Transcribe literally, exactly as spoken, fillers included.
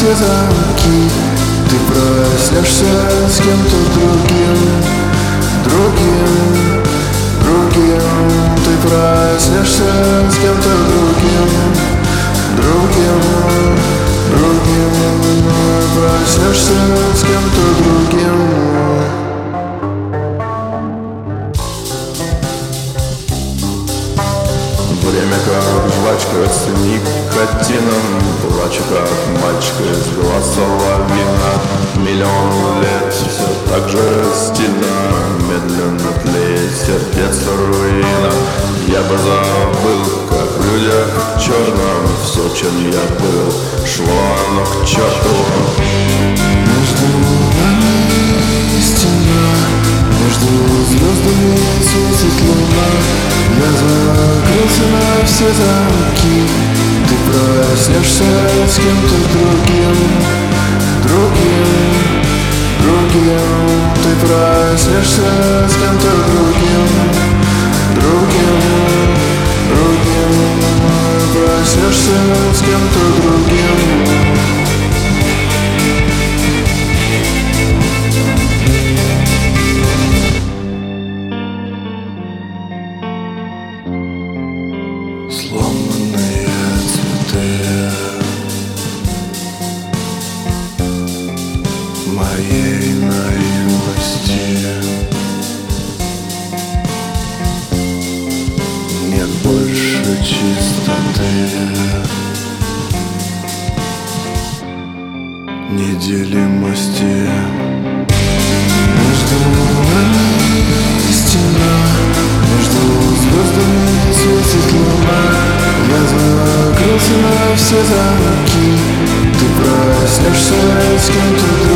все замки. Ты проснешься с кем-то другим, другим, другим. Ты проснешься с кем-то другим, другим, другим. Проснешься с кем-то другим. Время как жвачка с никотином, плачу как мальчик из глаз соловьина. Миллион лет все так же стильно, медленно тлеет сердец руина. Я бы забыл, как в людях черном все, чем я был, шло оно к черту. Между нами стена, между звездами светит луна. Я закрылся на все замки. Ты проснешься с кем-то другим, другим, другим. Ты проснешься с кем-то другим, другим, другим. Проснешься с кем-то другим. Сломанные цветы моей наивности. Нет больше чистоты, неделимости. Между нами стена, между звездами светит луна. Я закрылся на все замки. Ты проснешься с кем-то другим.